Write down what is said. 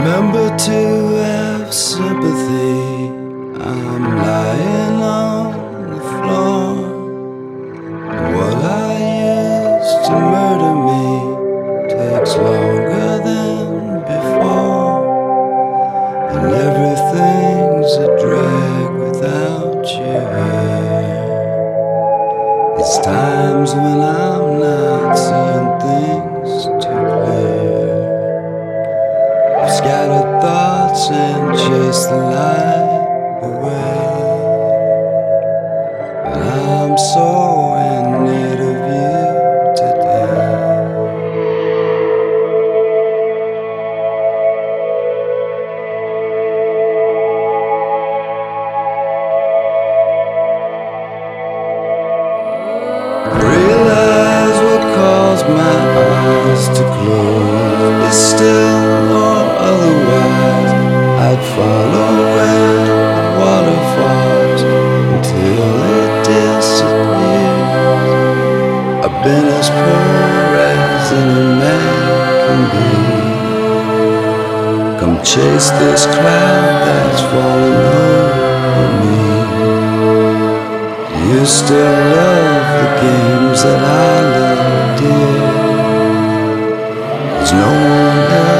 Remember to have sympathy. I'm lying on the floor. What I used to murder me takes longer than before, and everything's a drag without you here. It's times when I'm not seeing things too clear. Scattered thoughts and chase the light away. And I'm so in need of you today. Realize what caused my eyes to close is still or otherwise I'd follow where the water falls until it disappears. I've been as poor as any man can be. Come chase this cloud that's falling over me. You still love the games that I love, dear. There's no one else